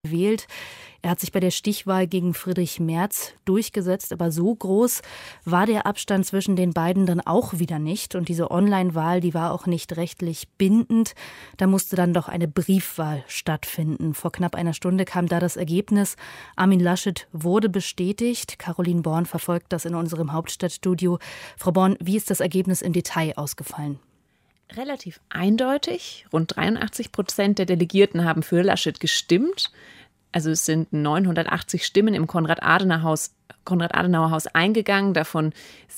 gewählt. Er hat sich bei der Stichwahl gegen Friedrich Merz durchgesetzt, aber so groß war der Abstand zwischen den beiden dann auch wieder nicht. Und diese Online-Wahl, die war auch nicht rechtlich bindend. Da musste dann doch eine Briefwahl stattfinden. Vor knapp einer Stunde kam da das Ergebnis. Armin Laschet wurde bestätigt. Caroline Born verfolgt das in unserem Hauptstadtstudio. Frau Born, wie ist das Ergebnis im Detail ausgefallen? Relativ eindeutig. Rund 83% der Delegierten haben für Laschet gestimmt. Also es sind 980 Stimmen im Konrad-Adenauer-Haus eingegangen, davon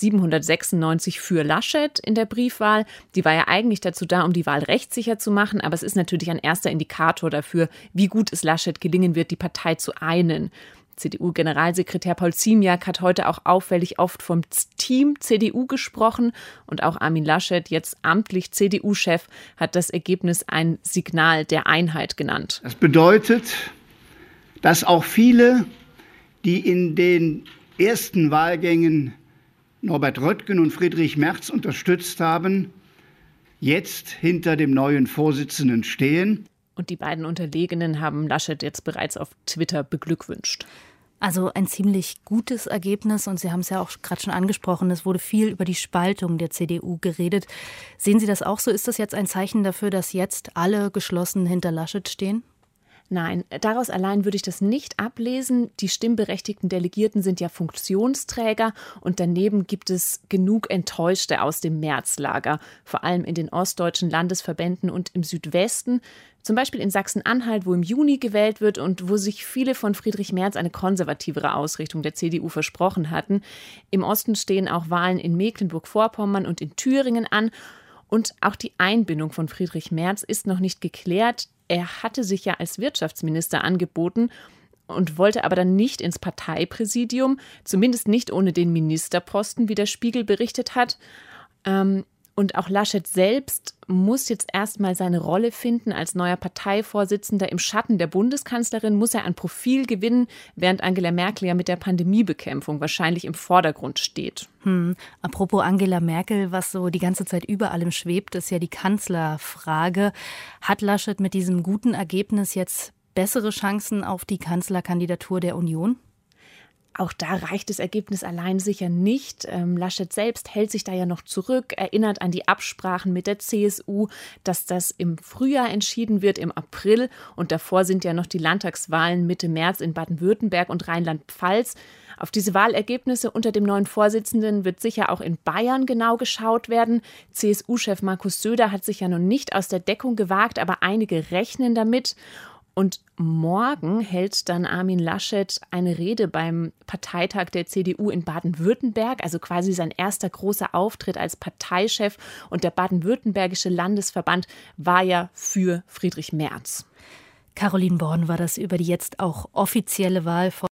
796 für Laschet in der Briefwahl. Die war ja eigentlich dazu da, um die Wahl rechtssicher zu machen, aber es ist natürlich ein erster Indikator dafür, wie gut es Laschet gelingen wird, die Partei zu einen. CDU-Generalsekretär Paul Ziemiak hat heute auch auffällig oft vom Team CDU gesprochen und auch Armin Laschet, jetzt amtlich CDU-Chef, hat das Ergebnis ein Signal der Einheit genannt. Das bedeutet, dass auch viele, die in den ersten Wahlgängen Norbert Röttgen und Friedrich Merz unterstützt haben, jetzt hinter dem neuen Vorsitzenden stehen. Und die beiden Unterlegenen haben Laschet jetzt bereits auf Twitter beglückwünscht. Also ein ziemlich gutes Ergebnis und Sie haben es ja auch gerade schon angesprochen, es wurde viel über die Spaltung der CDU geredet. Sehen Sie das auch so? Ist das jetzt ein Zeichen dafür, dass jetzt alle geschlossen hinter Laschet stehen? Nein, daraus allein würde ich das nicht ablesen. Die stimmberechtigten Delegierten sind ja Funktionsträger und daneben gibt es genug Enttäuschte aus dem Märzlager, vor allem in den ostdeutschen Landesverbänden und im Südwesten. Zum Beispiel in Sachsen-Anhalt, wo im Juni gewählt wird und wo sich viele von Friedrich Merz eine konservativere Ausrichtung der CDU versprochen hatten. Im Osten stehen auch Wahlen in Mecklenburg-Vorpommern und in Thüringen an. Und auch die Einbindung von Friedrich Merz ist noch nicht geklärt. Er hatte sich ja als Wirtschaftsminister angeboten und wollte aber dann nicht ins Parteipräsidium, zumindest nicht ohne den Ministerposten, wie der Spiegel berichtet hat. Und auch Laschet selbst muss jetzt erstmal seine Rolle finden als neuer Parteivorsitzender. Im Schatten der Bundeskanzlerin muss er ein Profil gewinnen, während Angela Merkel ja mit der Pandemiebekämpfung wahrscheinlich im Vordergrund steht. Apropos Angela Merkel, was so die ganze Zeit über allem schwebt, ist ja die Kanzlerfrage. Hat Laschet mit diesem guten Ergebnis jetzt bessere Chancen auf die Kanzlerkandidatur der Union? Auch da reicht das Ergebnis allein sicher nicht. Laschet selbst hält sich da ja noch zurück, erinnert an die Absprachen mit der CSU, dass das im Frühjahr entschieden wird, im April. Und davor sind ja noch die Landtagswahlen Mitte März in Baden-Württemberg und Rheinland-Pfalz. Auf diese Wahlergebnisse unter dem neuen Vorsitzenden wird sicher auch in Bayern genau geschaut werden. CSU-Chef Markus Söder hat sich ja noch nicht aus der Deckung gewagt, aber einige rechnen damit. Und morgen hält dann Armin Laschet eine Rede beim Parteitag der CDU in Baden-Württemberg, also quasi sein erster großer Auftritt als Parteichef. Und der baden-württembergische Landesverband war ja für Friedrich Merz. Caroline Born war das über die jetzt auch offizielle Wahl von